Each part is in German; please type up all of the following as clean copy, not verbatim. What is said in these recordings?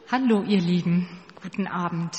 Hallo ihr Lieben, guten Abend.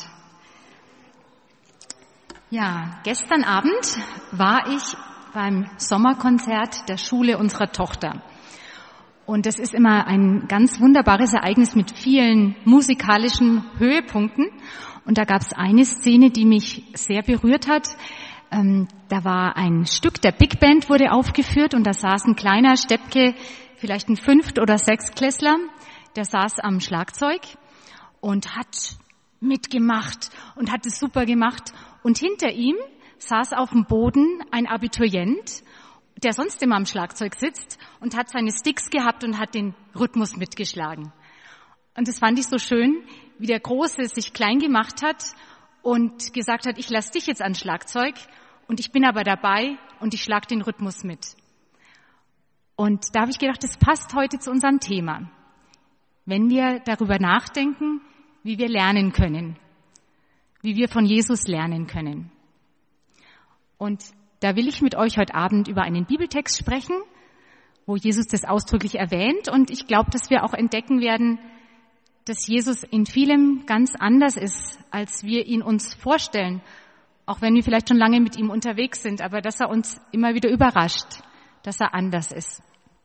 Ja, gestern Abend war ich beim Sommerkonzert der Schule unserer Tochter. Und das ist immer ein ganz wunderbares Ereignis mit vielen musikalischen Höhepunkten. Und da gab es eine Szene, die mich sehr berührt hat. Da war ein Stück der Big Band wurde aufgeführt und da saß ein kleiner Steppke, vielleicht ein 5- oder 6-Klässler, der saß am Schlagzeug und hat mitgemacht und hat es super gemacht. Und hinter ihm saß auf dem Boden ein Abiturient, der sonst immer am Schlagzeug sitzt und hat seine Sticks gehabt und hat den Rhythmus mitgeschlagen. Und das fand ich so schön, wie der Große sich klein gemacht hat und gesagt hat, ich lass dich jetzt ans Schlagzeug und ich bin aber dabei und ich schlag den Rhythmus mit. Und da habe ich gedacht, das passt heute zu unserem Thema. Wenn wir darüber nachdenken, wie wir lernen können, wie wir von Jesus lernen können. Und da will ich mit euch heute Abend über einen Bibeltext sprechen, wo Jesus das ausdrücklich erwähnt. Und ich glaube, dass wir auch entdecken werden, dass Jesus in vielem ganz anders ist, als wir ihn uns vorstellen. Auch wenn wir vielleicht schon lange mit ihm unterwegs sind, aber dass er uns immer wieder überrascht, dass er anders ist.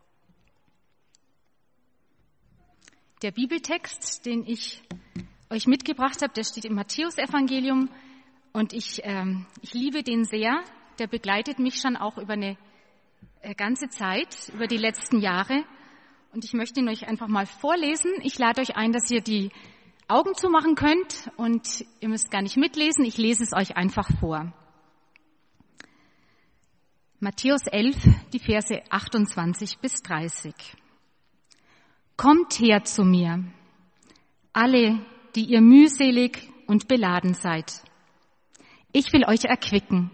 Der Bibeltext, den ich euch mitgebracht habe, der steht im Matthäusevangelium und ich liebe den sehr. Der begleitet mich schon auch über eine ganze Zeit, über die letzten Jahre. Und ich möchte ihn euch einfach mal vorlesen. Ich lade euch ein, dass ihr die Augen zumachen könnt und ihr müsst gar nicht mitlesen. Ich lese es euch einfach vor. Matthäus 11, die Verse 28 bis 30. Kommt her zu mir, alle, die ihr mühselig und beladen seid. Ich will euch erquicken.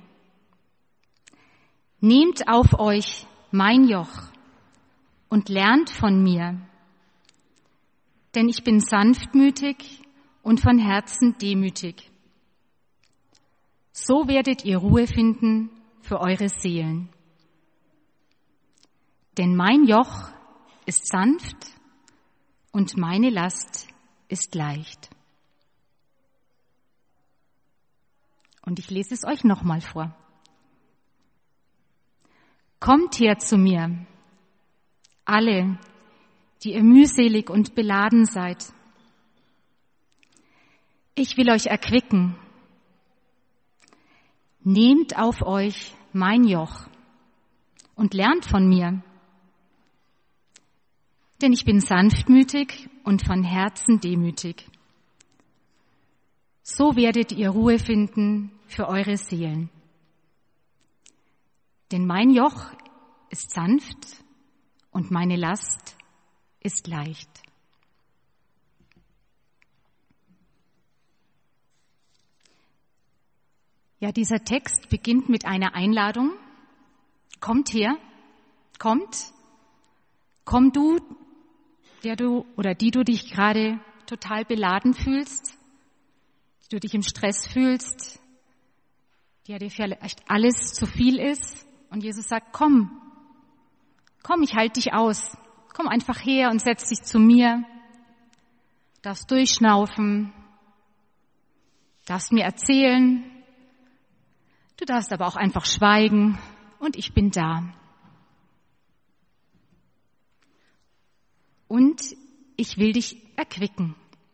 Nehmt auf euch mein Joch und lernt von mir, denn ich bin sanftmütig und von Herzen demütig. So werdet ihr Ruhe finden für eure Seelen. Denn mein Joch ist sanft und meine Last ist leicht. Und ich lese es euch nochmal vor. Kommt her zu mir, alle, die ihr mühselig und beladen seid. Ich will euch erquicken. Nehmt auf euch mein Joch und lernt von mir. Denn ich bin sanftmütig und von Herzen demütig. So werdet ihr Ruhe finden für eure Seelen. Denn mein Joch ist sanft und meine Last ist leicht. Ja, dieser Text beginnt mit einer Einladung. Kommt her, komm du, der du oder die du dich gerade total beladen fühlst, die du dich im Stress fühlst, der dir vielleicht alles zu viel ist. Und Jesus sagt, komm, ich halte dich aus. Komm einfach her und setz dich zu mir. Du darfst durchschnaufen, darfst mir erzählen. Du darfst aber auch einfach schweigen und ich bin da. Und ich will dich erquicken.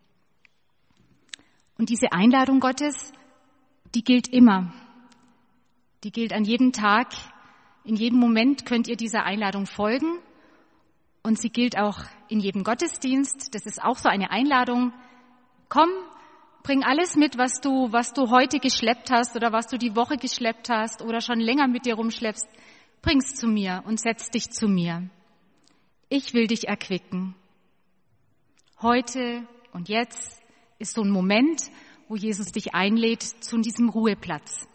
Und diese Einladung Gottes, die gilt immer. Die gilt an jedem Tag. In jedem Moment könnt ihr dieser Einladung folgen. Und sie gilt auch in jedem Gottesdienst. Das ist auch so eine Einladung. Komm, bring alles mit, was du heute geschleppt hast oder was du die Woche geschleppt hast oder schon länger mit dir rumschleppst. Bring's zu mir und setz dich zu mir. Ich will dich erquicken. Heute und jetzt ist so ein Moment, wo Jesus dich einlädt zu diesem Ruheplatz.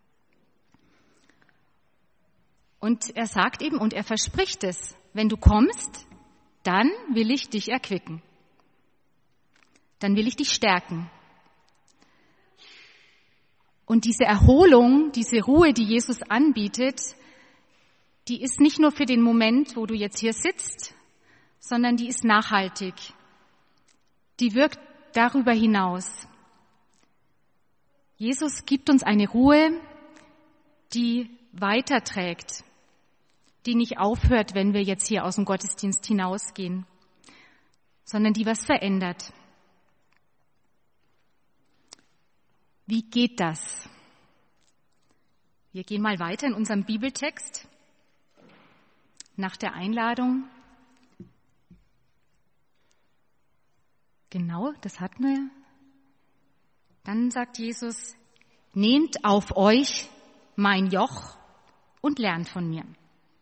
Und er sagt eben und er verspricht es, wenn du kommst, dann will ich dich erquicken. Dann will ich dich stärken. Und diese Erholung, diese Ruhe, die Jesus anbietet, die ist nicht nur für den Moment, wo du jetzt hier sitzt, sondern die ist nachhaltig. Die wirkt darüber hinaus. Jesus gibt uns eine Ruhe, die weiterträgt, die nicht aufhört, wenn wir jetzt hier aus dem Gottesdienst hinausgehen, sondern die was verändert. Wie geht das? Wir gehen mal weiter in unserem Bibeltext nach der Einladung. Genau, das hatten wir. Dann sagt Jesus, nehmt auf euch mein Joch und lernt von mir.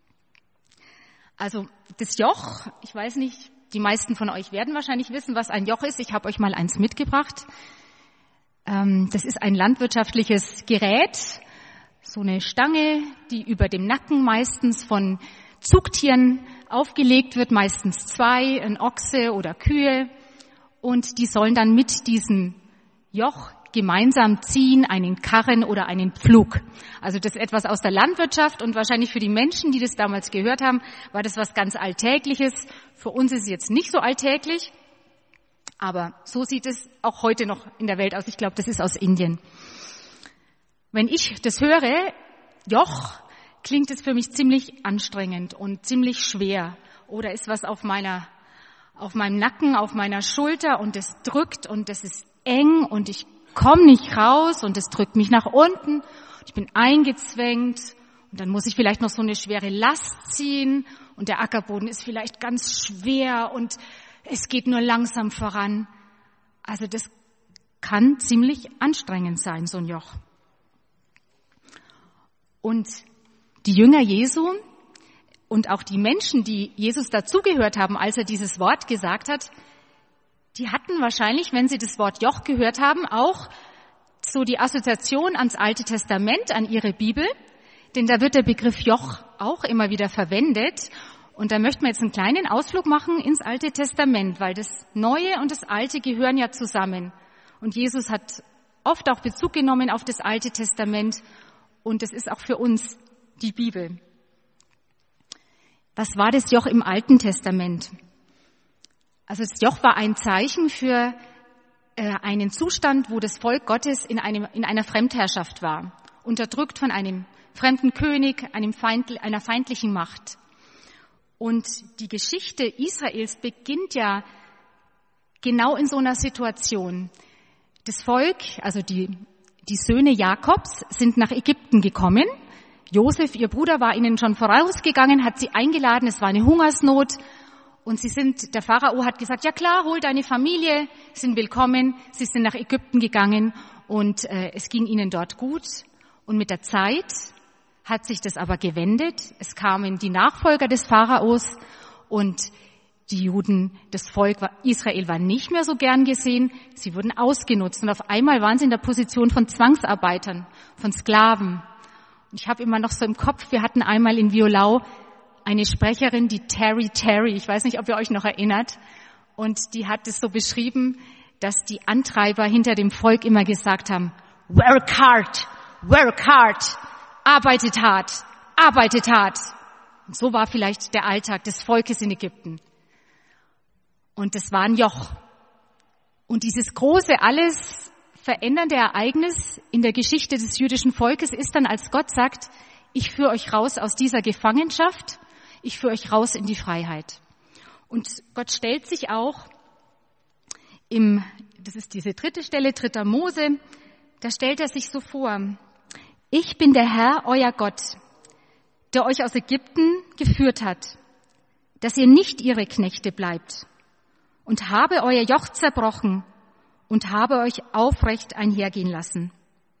Also das Joch, ich weiß nicht, die meisten von euch werden wahrscheinlich wissen, was ein Joch ist. Ich habe euch mal eins mitgebracht. Das ist ein landwirtschaftliches Gerät, so eine Stange, die über dem Nacken meistens von Zugtieren aufgelegt wird, meistens 2, ein Ochse oder Kühe. Und die sollen dann mit diesem Joch gemeinsam ziehen, einen Karren oder einen Pflug. Also das ist etwas aus der Landwirtschaft und wahrscheinlich für die Menschen, die das damals gehört haben, war das was ganz Alltägliches. Für uns ist es jetzt nicht so alltäglich, aber so sieht es auch heute noch in der Welt aus. Ich glaube, das ist aus Indien. Wenn ich das höre, Joch, klingt es für mich ziemlich anstrengend und ziemlich schwer. Oder ist was auf meinem Nacken, auf meiner Schulter und es drückt und es ist eng und ich komme nicht raus und es drückt mich nach unten. Ich bin eingezwängt und dann muss ich vielleicht noch so eine schwere Last ziehen und der Ackerboden ist vielleicht ganz schwer und es geht nur langsam voran. Also das kann ziemlich anstrengend sein, so ein Joch. Und die Jünger Jesu und auch die Menschen, die Jesus dazugehört haben, als er dieses Wort gesagt hat, die hatten wahrscheinlich, wenn sie das Wort Joch gehört haben, auch so die Assoziation ans Alte Testament, an ihre Bibel, denn da wird der Begriff Joch auch immer wieder verwendet. Und da möchten wir jetzt einen kleinen Ausflug machen ins Alte Testament, weil das Neue und das Alte gehören ja zusammen. Und Jesus hat oft auch Bezug genommen auf das Alte Testament und das ist auch für uns die Bibel. Was war das Joch im Alten Testament? Also das Joch war ein Zeichen für einen Zustand, wo das Volk Gottes in einer Fremdherrschaft war, unterdrückt von einem fremden König, einer feindlichen Macht. Und die Geschichte Israels beginnt ja genau in so einer Situation. Das Volk, also die Söhne Jakobs, sind nach Ägypten gekommen. Josef, ihr Bruder, war ihnen schon vorausgegangen, hat sie eingeladen, es war eine Hungersnot. Und der Pharao hat gesagt, ja klar, hol deine Familie, sind willkommen. Sie sind nach Ägypten gegangen und es ging ihnen dort gut. Und mit der Zeit hat sich das aber gewendet. Es kamen die Nachfolger des Pharaos und die Juden, das Volk Israel war nicht mehr so gern gesehen. Sie wurden ausgenutzt und auf einmal waren sie in der Position von Zwangsarbeitern, von Sklaven. Und ich habe immer noch so im Kopf, wir hatten einmal in Violau eine Sprecherin, die Terry, ich weiß nicht, ob ihr euch noch erinnert, und die hat es so beschrieben, dass die Antreiber hinter dem Volk immer gesagt haben, work hard, arbeitet hart. Und so war vielleicht der Alltag des Volkes in Ägypten. Und das war ein Joch. Und dieses große, alles verändernde Ereignis in der Geschichte des jüdischen Volkes ist dann, als Gott sagt, ich führe euch raus aus dieser Gefangenschaft, ich führe euch raus in die Freiheit. Und Gott stellt sich auch das ist diese 3. Stelle, 3. Mose, da stellt er sich so vor, ich bin der Herr, euer Gott, der euch aus Ägypten geführt hat, dass ihr nicht ihre Knechte bleibt und habe euer Joch zerbrochen und habe euch aufrecht einhergehen lassen.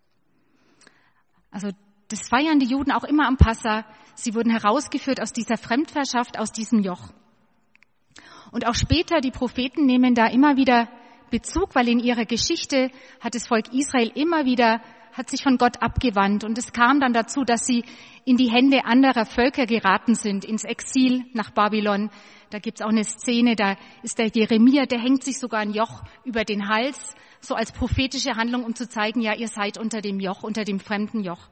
Also das feiern die Juden auch immer am Passa. Sie wurden herausgeführt aus dieser Fremdherrschaft, aus diesem Joch. Und auch später, die Propheten nehmen da immer wieder Bezug, weil in ihrer Geschichte hat das Volk Israel hat sich von Gott abgewandt. Und es kam dann dazu, dass sie in die Hände anderer Völker geraten sind, ins Exil nach Babylon. Da gibt's auch eine Szene, da ist der Jeremia, der hängt sich sogar ein Joch über den Hals, so als prophetische Handlung, um zu zeigen, ja, ihr seid unter dem Joch, unter dem fremden Joch.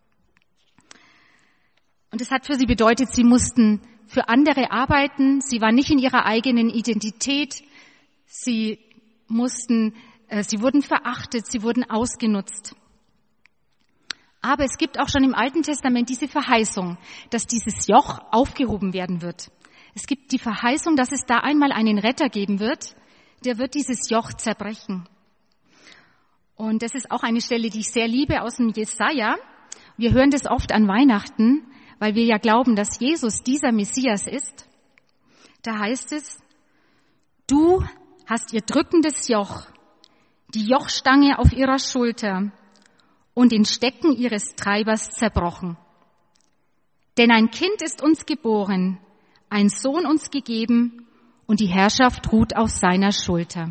Und es hat für sie bedeutet, sie mussten für andere arbeiten, sie waren nicht in ihrer eigenen Identität, sie wurden verachtet, sie wurden ausgenutzt. Aber es gibt auch schon im Alten Testament diese Verheißung, dass dieses Joch aufgehoben werden wird. Es gibt die Verheißung, dass es da einmal einen Retter geben wird, der wird dieses Joch zerbrechen. Und das ist auch eine Stelle, die ich sehr liebe aus dem Jesaja. Wir hören das oft an Weihnachten, weil wir ja glauben, dass Jesus dieser Messias ist. Da heißt es, du hast ihr drückendes Joch, die Jochstange auf ihrer Schulter und den Stecken ihres Treibers zerbrochen. Denn ein Kind ist uns geboren, ein Sohn uns gegeben und die Herrschaft ruht auf seiner Schulter.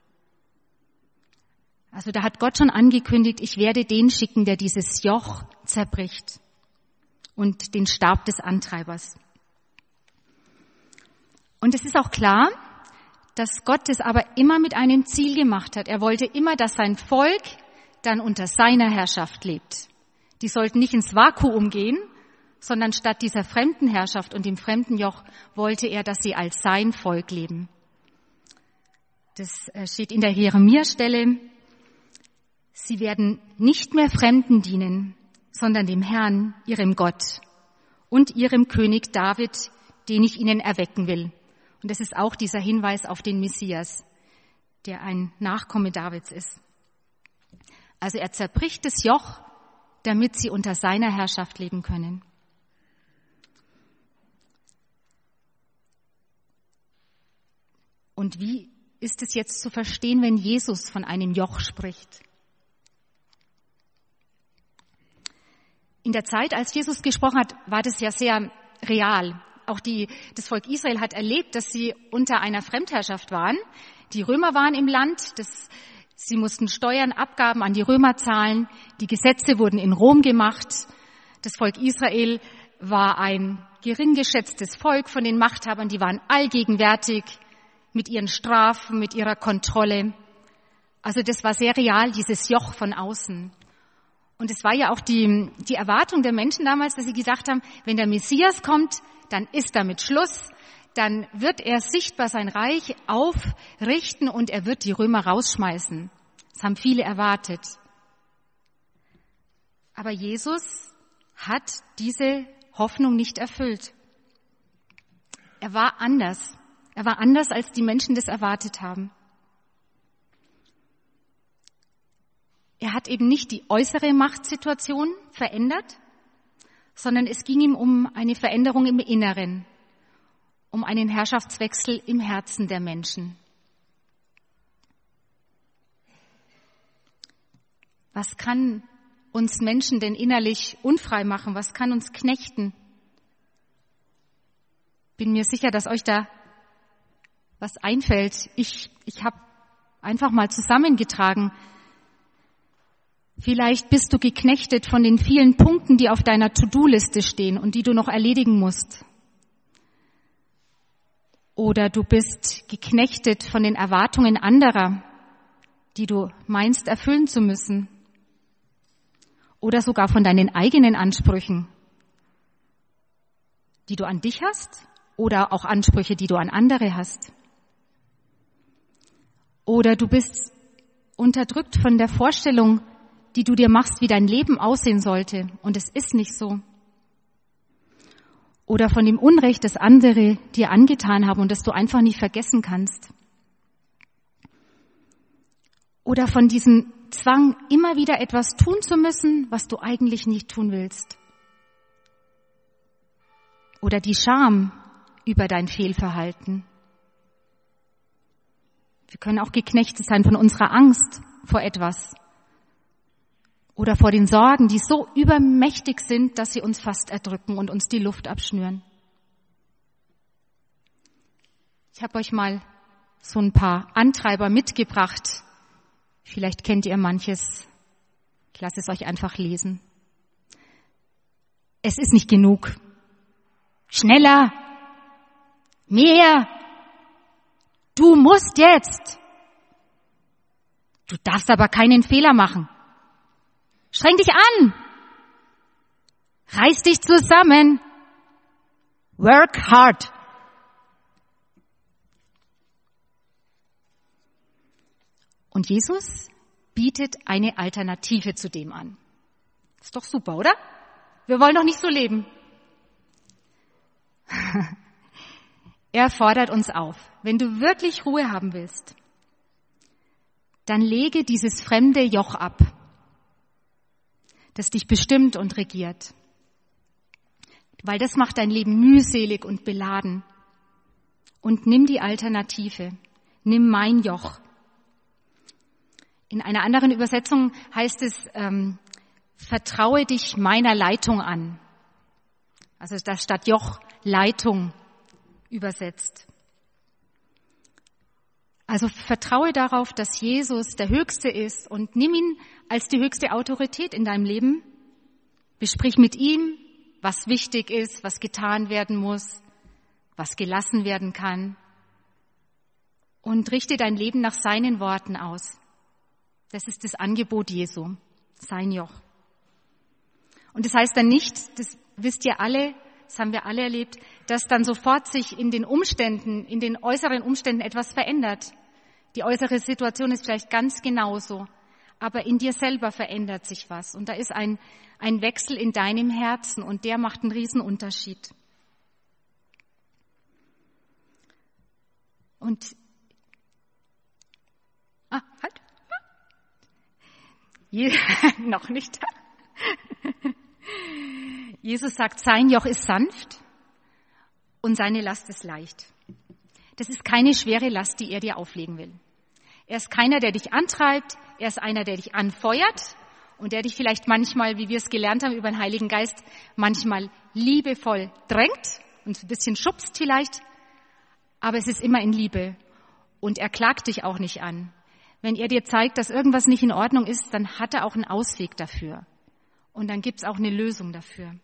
Also da hat Gott schon angekündigt, ich werde den schicken, der dieses Joch zerbricht und den Stab des Antreibers. Und es ist auch klar, dass Gott es aber immer mit einem Ziel gemacht hat. Er wollte immer, dass sein Volk dann unter seiner Herrschaft lebt. Die sollten nicht ins Vakuum gehen, sondern statt dieser fremden Herrschaft und dem fremden Joch wollte er, dass sie als sein Volk leben. Das steht in der Jeremia-Stelle. Sie werden nicht mehr Fremden dienen, sondern dem Herrn, ihrem Gott und ihrem König David, den ich ihnen erwecken will. Und das ist auch dieser Hinweis auf den Messias, der ein Nachkomme Davids ist. Also er zerbricht das Joch, damit sie unter seiner Herrschaft leben können. Und wie ist es jetzt zu verstehen, wenn Jesus von einem Joch spricht? In der Zeit, als Jesus gesprochen hat, war das ja sehr real. Auch das Volk Israel hat erlebt, dass sie unter einer Fremdherrschaft waren. Die Römer waren im Land, sie mussten Steuern, Abgaben an die Römer zahlen. Die Gesetze wurden in Rom gemacht. Das Volk Israel war ein gering geschätztes Volk von den Machthabern. Die waren allgegenwärtig mit ihren Strafen, mit ihrer Kontrolle. Also das war sehr real, dieses Joch von außen. Und es war ja auch die Erwartung der Menschen damals, dass sie gesagt haben, wenn der Messias kommt, dann ist damit Schluss. Dann wird er sichtbar sein Reich aufrichten und er wird die Römer rausschmeißen. Das haben viele erwartet. Aber Jesus hat diese Hoffnung nicht erfüllt. Er war anders. Er war anders, als die Menschen das erwartet haben. Er hat eben nicht die äußere Machtsituation verändert, sondern es ging ihm um eine Veränderung im Inneren, um einen Herrschaftswechsel im Herzen der Menschen. Was kann uns Menschen denn innerlich unfrei machen? Was kann uns knechten? Bin mir sicher, dass euch da was einfällt. Ich habe einfach mal zusammengetragen. Vielleicht bist du geknechtet von den vielen Punkten, die auf deiner To-Do-Liste stehen und die du noch erledigen musst. Oder du bist geknechtet von den Erwartungen anderer, die du meinst erfüllen zu müssen. Oder sogar von deinen eigenen Ansprüchen, die du an dich hast, oder auch Ansprüche, die du an andere hast. Oder du bist unterdrückt von der Vorstellung, die du dir machst, wie dein Leben aussehen sollte, und es ist nicht so. Oder von dem Unrecht, das andere dir angetan haben und das du einfach nicht vergessen kannst. Oder von diesem Zwang, immer wieder etwas tun zu müssen, was du eigentlich nicht tun willst. Oder die Scham über dein Fehlverhalten. Wir können auch geknechtet sein von unserer Angst vor etwas. Oder vor den Sorgen, die so übermächtig sind, dass sie uns fast erdrücken und uns die Luft abschnüren. Ich habe euch mal so ein paar Antreiber mitgebracht. Vielleicht kennt ihr manches. Ich lasse es euch einfach lesen. Es ist nicht genug. Schneller. Mehr. Du musst jetzt. Du darfst aber keinen Fehler machen. Streng dich an. Reiß dich zusammen. Work hard. Und Jesus bietet eine Alternative zu dem an. Ist doch super, oder? Wir wollen doch nicht so leben. Er fordert uns auf, wenn du wirklich Ruhe haben willst, dann lege dieses fremde Joch ab, das dich bestimmt und regiert. Weil das macht dein Leben mühselig und beladen. Und nimm die Alternative. Nimm mein Joch. In einer anderen Übersetzung heißt es, vertraue dich meiner Leitung an. Also das statt Joch Leitung übersetzt. Also vertraue darauf, dass Jesus der Höchste ist und nimm ihn als die höchste Autorität in deinem Leben. Besprich mit ihm, was wichtig ist, was getan werden muss, was gelassen werden kann. Und richte dein Leben nach seinen Worten aus. Das ist das Angebot Jesu, sein Joch. Und das heißt dann nicht, das wisst ihr alle, das haben wir alle erlebt, dass dann sofort sich in den Umständen, in den äußeren Umständen etwas verändert. Die äußere Situation ist vielleicht ganz genauso, aber in dir selber verändert sich was. Und da ist ein Wechsel in deinem Herzen und der macht einen Riesenunterschied. Und, halt. Noch nicht. Jesus sagt, sein Joch ist sanft und seine Last ist leicht. Das ist keine schwere Last, die er dir auflegen will. Er ist keiner, der dich antreibt, er ist einer, der dich anfeuert und der dich vielleicht manchmal, wie wir es gelernt haben über den Heiligen Geist, manchmal liebevoll drängt und ein bisschen schubst vielleicht, aber es ist immer in Liebe und er klagt dich auch nicht an. Wenn er dir zeigt, dass irgendwas nicht in Ordnung ist, dann hat er auch einen Ausweg dafür und dann gibt es auch eine Lösung dafür.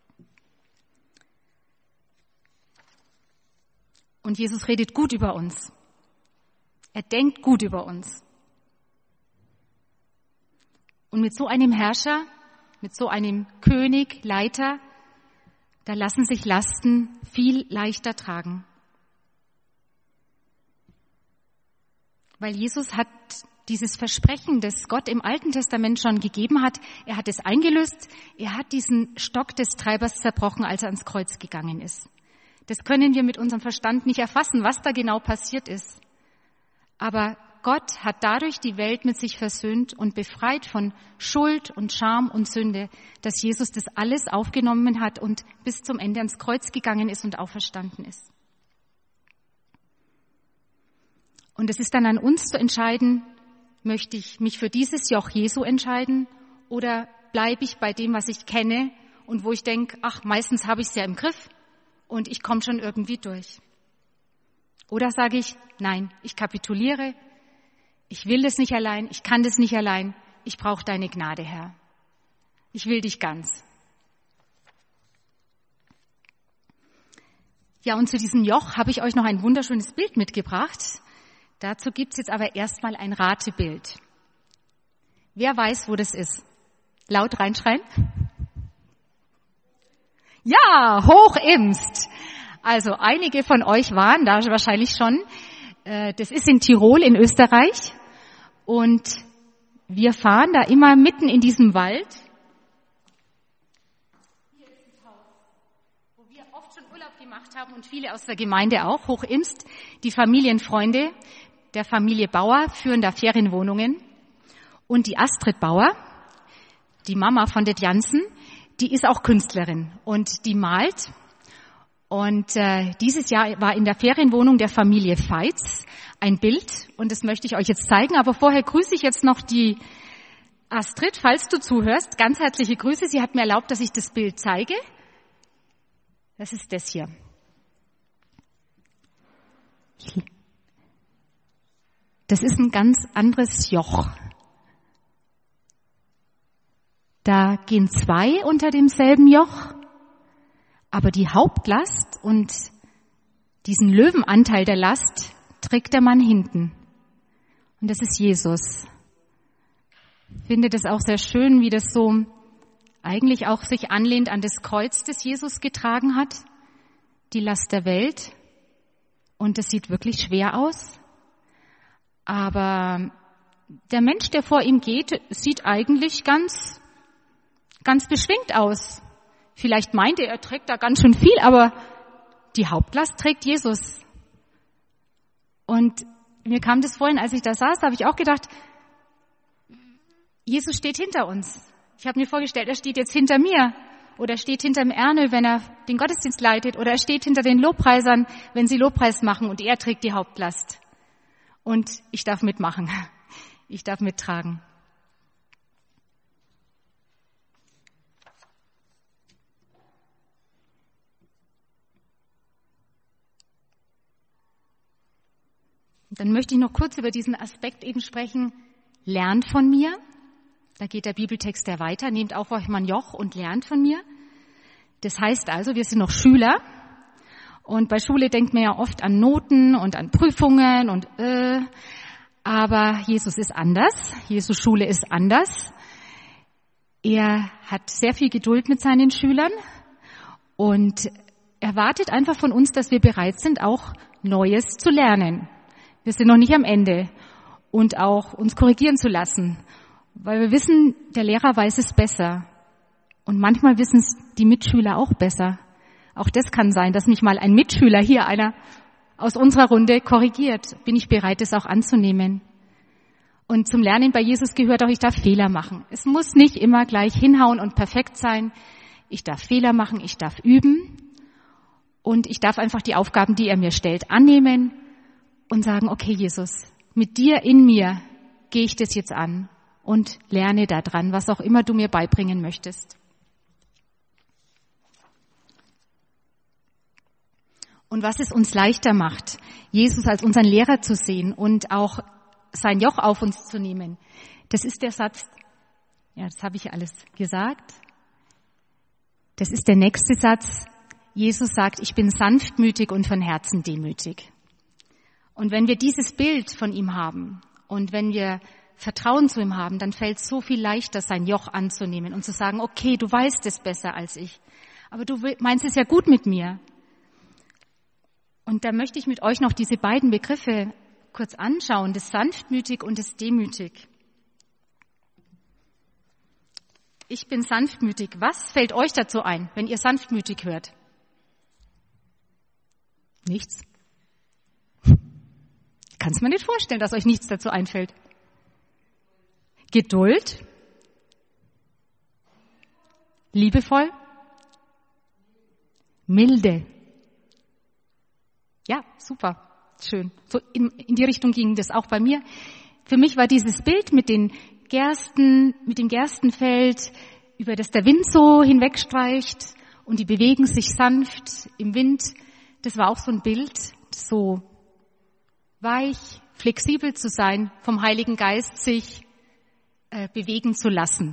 Und Jesus redet gut über uns. Er denkt gut über uns. Und mit so einem Herrscher, mit so einem König, Leiter, da lassen sich Lasten viel leichter tragen. Weil Jesus hat dieses Versprechen, das Gott im Alten Testament schon gegeben hat, er hat es eingelöst, er hat diesen Stock des Treibers zerbrochen, als er ans Kreuz gegangen ist. Das können wir mit unserem Verstand nicht erfassen, was da genau passiert ist. Aber Gott hat dadurch die Welt mit sich versöhnt und befreit von Schuld und Scham und Sünde, dass Jesus das alles aufgenommen hat und bis zum Ende ans Kreuz gegangen ist und auferstanden ist. Und es ist dann an uns zu entscheiden, möchte ich mich für dieses Joch Jesu entscheiden oder bleibe ich bei dem, was ich kenne und wo ich denke, ach, meistens habe ich es ja im Griff und ich komme schon irgendwie durch. Oder sage ich, nein, ich kapituliere, ich will das nicht allein, ich kann das nicht allein, ich brauche deine Gnade, Herr. Ich will dich ganz. Ja, und zu diesem Joch habe ich euch noch ein wunderschönes Bild mitgebracht. Dazu gibt es jetzt aber erstmal ein Ratebild. Wer weiß, wo das ist? Laut reinschreien. Ja, Hochimst. Also einige von euch waren da wahrscheinlich schon. Das ist in Tirol in Österreich. Und wir fahren da immer mitten in diesem Wald. Hier ist das Haus, wo wir oft schon Urlaub gemacht haben und viele aus der Gemeinde auch. Hochimst, die Familienfreunde der Familie Bauer führen da Ferienwohnungen. Und die Astrid Bauer, die Mama von Det Jansen, die ist auch Künstlerin und die malt. Und dieses Jahr war in der Ferienwohnung der Familie Veits ein Bild und das möchte ich euch jetzt zeigen. Aber vorher grüße ich jetzt noch die Astrid, falls du zuhörst. Ganz herzliche Grüße. Sie hat mir erlaubt, dass ich das Bild zeige. Das ist das hier. Das ist ein ganz anderes Joch. Da gehen zwei unter demselben Joch, aber die Hauptlast und diesen Löwenanteil der Last trägt der Mann hinten. Und das ist Jesus. Ich finde das auch sehr schön, wie das so eigentlich auch sich anlehnt an das Kreuz, das Jesus getragen hat, die Last der Welt. Und das sieht wirklich schwer aus. Aber der Mensch, der vor ihm geht, sieht eigentlich ganz beschwingt aus. Vielleicht meinte er trägt da ganz schön viel, aber die Hauptlast trägt Jesus. Und mir kam das vorhin, als ich da saß, habe ich auch gedacht, Jesus steht hinter uns. Ich habe mir vorgestellt, er steht jetzt hinter mir oder er steht hinter dem Ernö, wenn er den Gottesdienst leitet, oder er steht hinter den Lobpreisern, wenn sie Lobpreis machen, und er trägt die Hauptlast. Und ich darf mitmachen. Ich darf mittragen. Dann möchte ich noch kurz über diesen Aspekt eben sprechen. Lernt von mir. Da geht der Bibeltext ja weiter. Nehmt auf euch mein Joch und lernt von mir. Das heißt also, wir sind noch Schüler. Und bei Schule denkt man ja oft an Noten und an Prüfungen und aber Jesus ist anders. Jesus Schule ist anders. Er hat sehr viel Geduld mit seinen Schülern und erwartet einfach von uns, dass wir bereit sind, auch Neues zu lernen. Wir sind noch nicht am Ende und auch uns korrigieren zu lassen, weil wir wissen, der Lehrer weiß es besser und manchmal wissen es die Mitschüler auch besser. Auch das kann sein, dass mich mal ein Mitschüler hier, einer aus unserer Runde, korrigiert. Bin ich bereit, das auch anzunehmen? Und zum Lernen bei Jesus gehört auch, ich darf Fehler machen. Es muss nicht immer gleich hinhauen und perfekt sein. Ich darf Fehler machen, ich darf üben und ich darf einfach die Aufgaben, die er mir stellt, annehmen und sagen, okay Jesus, mit dir in mir gehe ich das jetzt an und lerne daran, was auch immer du mir beibringen möchtest. Und was es uns leichter macht, Jesus als unseren Lehrer zu sehen und auch sein Joch auf uns zu nehmen, das ist der Satz, ja, das habe ich alles gesagt, das ist der nächste Satz. Jesus sagt, ich bin sanftmütig und von Herzen demütig. Und wenn wir dieses Bild von ihm haben und wenn wir Vertrauen zu ihm haben, dann fällt es so viel leichter, sein Joch anzunehmen und zu sagen, okay, du weißt es besser als ich, aber du meinst es ja gut mit mir. Und da möchte ich mit euch noch diese beiden Begriffe kurz anschauen, das sanftmütig und das demütig. Ich bin sanftmütig. Was fällt euch dazu ein, wenn ihr sanftmütig hört? Nichts. Ich kann es mir nicht vorstellen, dass euch nichts dazu einfällt. Geduld. Liebevoll. Milde. Ja, super, schön. So in die Richtung ging das auch bei mir. Für mich war dieses Bild mit den Gersten, mit dem Gerstenfeld, über das der Wind so hinwegstreicht und die bewegen sich sanft im Wind. Das war auch so ein Bild, so weich, flexibel zu sein, vom Heiligen Geist sich bewegen zu lassen.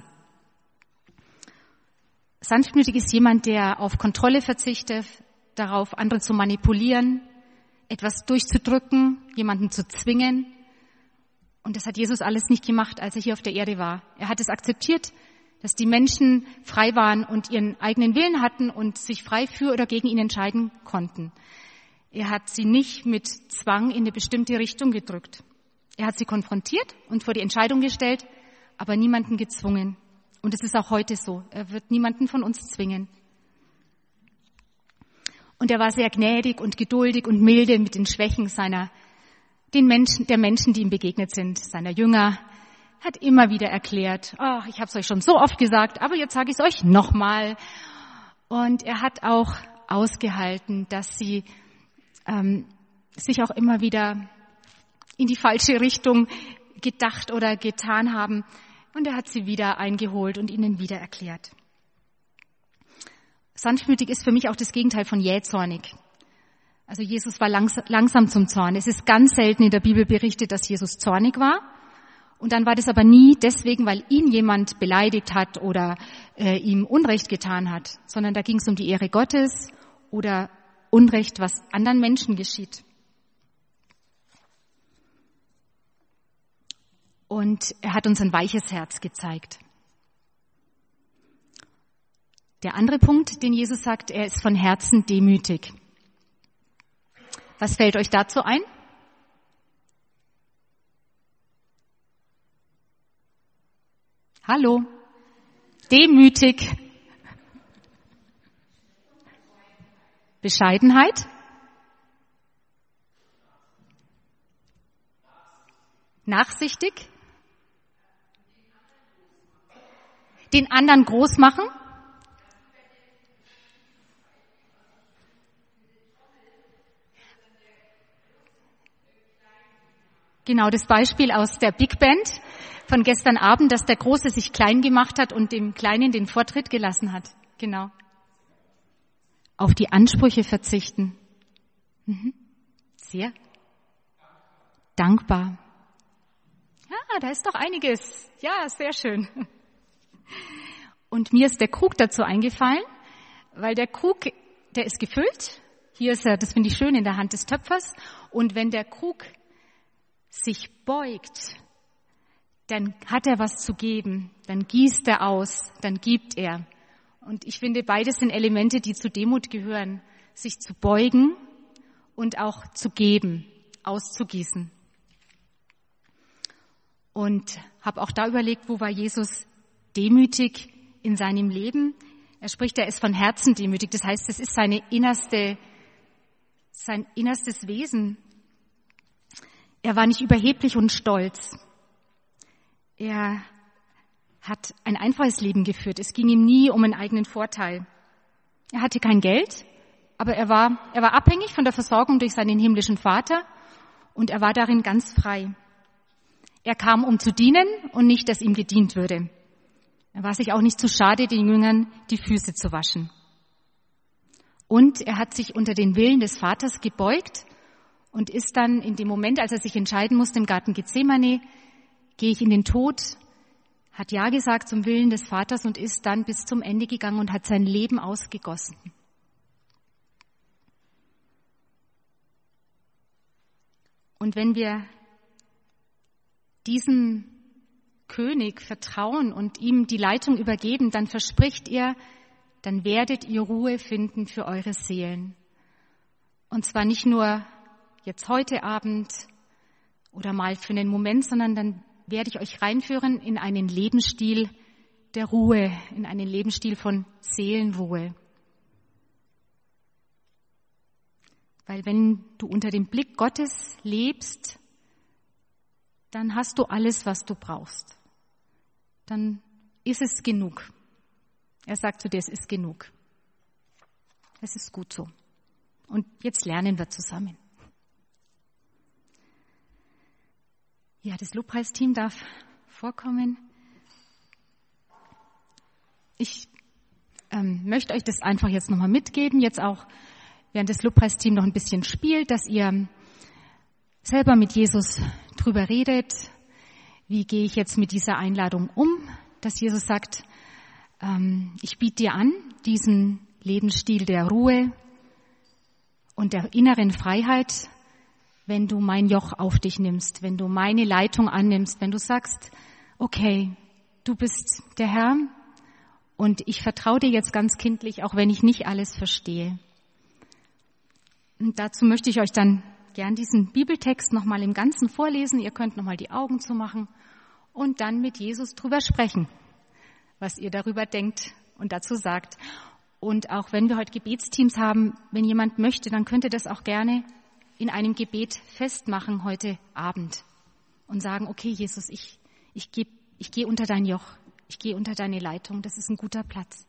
Sanftmütig ist jemand, der auf Kontrolle verzichtet, darauf andere zu manipulieren, etwas durchzudrücken, jemanden zu zwingen. Und das hat Jesus alles nicht gemacht, als er hier auf der Erde war. Er hat es akzeptiert, dass die Menschen frei waren und ihren eigenen Willen hatten und sich frei für oder gegen ihn entscheiden konnten. Er hat sie nicht mit Zwang in eine bestimmte Richtung gedrückt. Er hat sie konfrontiert und vor die Entscheidung gestellt, aber niemanden gezwungen. Und es ist auch heute so. Er wird niemanden von uns zwingen. Und er war sehr gnädig und geduldig und milde mit den Schwächen der Menschen, die ihm begegnet sind, seiner Jünger. Hat immer wieder erklärt, ich habe es euch schon so oft gesagt, aber jetzt sage ich es euch nochmal. Und er hat auch ausgehalten, dass sie sich auch immer wieder in die falsche Richtung gedacht oder getan haben. Und er hat sie wieder eingeholt und ihnen wieder erklärt. Sanftmütig ist für mich auch das Gegenteil von jähzornig. Also Jesus war langsam zum Zorn. Es ist ganz selten in der Bibel berichtet, dass Jesus zornig war. Und dann war das aber nie deswegen, weil ihn jemand beleidigt hat oder ihm Unrecht getan hat, sondern da ging es um die Ehre Gottes oder Unrecht, was anderen Menschen geschieht. Und er hat uns ein weiches Herz gezeigt. Der andere Punkt, den Jesus sagt, er ist von Herzen demütig. Was fällt euch dazu ein? Hallo. Demütig. Bescheidenheit. Nachsichtig. Den anderen groß machen. Genau, das Beispiel aus der Big Band von gestern Abend, dass der Große sich klein gemacht hat und dem Kleinen den Vortritt gelassen hat. Genau. Auf die Ansprüche verzichten. Sehr. Dankbar. Ja, da ist doch einiges. Ja, sehr schön. Und mir ist der Krug dazu eingefallen, weil der Krug, der ist gefüllt. Hier ist er, das finde ich schön, in der Hand des Töpfers. Und wenn der Krug sich beugt, dann hat er was zu geben, dann gießt er aus, dann gibt er. Und ich finde, beides sind Elemente, die zu Demut gehören, sich zu beugen und auch zu geben, auszugießen. Und habe auch da überlegt, wo war Jesus demütig in seinem Leben? Er spricht, er ist von Herzen demütig, das heißt, es ist sein innerstes Wesen. Er war nicht überheblich und stolz. Er hat ein einfaches Leben geführt. Es ging ihm nie um einen eigenen Vorteil. Er hatte kein Geld, aber er war abhängig von der Versorgung durch seinen himmlischen Vater und er war darin ganz frei. Er kam, um zu dienen und nicht, dass ihm gedient würde. Er war sich auch nicht zu schade, den Jüngern die Füße zu waschen. Und er hat sich unter den Willen des Vaters gebeugt und ist dann in dem Moment, als er sich entscheiden musste im Garten Gethsemane, gehe ich in den Tod, hat Ja gesagt zum Willen des Vaters und ist dann bis zum Ende gegangen und hat sein Leben ausgegossen. Und wenn wir diesem König vertrauen und ihm die Leitung übergeben, dann verspricht er, dann werdet ihr Ruhe finden für eure Seelen. Und zwar nicht nur jetzt heute Abend oder mal für einen Moment, sondern dann werde ich euch reinführen in einen Lebensstil der Ruhe, in einen Lebensstil von Seelenruhe. Weil wenn du unter dem Blick Gottes lebst, dann hast du alles, was du brauchst. Dann ist es genug. Er sagt zu dir, es ist genug. Es ist gut so. Und jetzt lernen wir zusammen. Ja, das Lobpreisteam darf vorkommen. Ich möchte euch das einfach jetzt nochmal mitgeben, jetzt auch während das Lobpreisteam noch ein bisschen spielt, dass ihr selber mit Jesus drüber redet, wie gehe ich jetzt mit dieser Einladung um, dass Jesus sagt, ich biete dir an, diesen Lebensstil der Ruhe und der inneren Freiheit, wenn du mein Joch auf dich nimmst, wenn du meine Leitung annimmst, wenn du sagst, okay, du bist der Herr und ich vertraue dir jetzt ganz kindlich, auch wenn ich nicht alles verstehe. Und dazu möchte ich euch dann gern diesen Bibeltext nochmal im Ganzen vorlesen. Ihr könnt nochmal die Augen zumachen und dann mit Jesus drüber sprechen, was ihr darüber denkt und dazu sagt. Und auch wenn wir heute Gebetsteams haben, wenn jemand möchte, dann könnt ihr das auch gerne in einem Gebet festmachen heute Abend und sagen, okay, Jesus, ich gehe unter dein Joch, ich gehe unter deine Leitung, das ist ein guter Platz.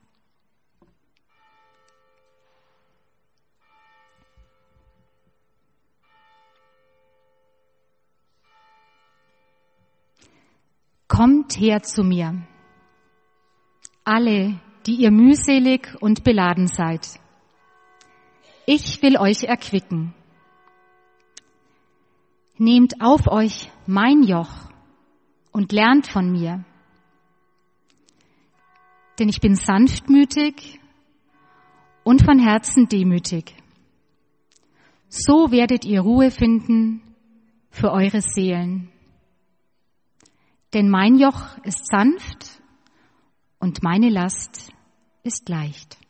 Kommt her zu mir, alle, die ihr mühselig und beladen seid. Ich will euch erquicken. Nehmt auf euch mein Joch und lernt von mir. Denn ich bin sanftmütig und von Herzen demütig. So werdet ihr Ruhe finden für eure Seelen. Denn mein Joch ist sanft und meine Last ist leicht.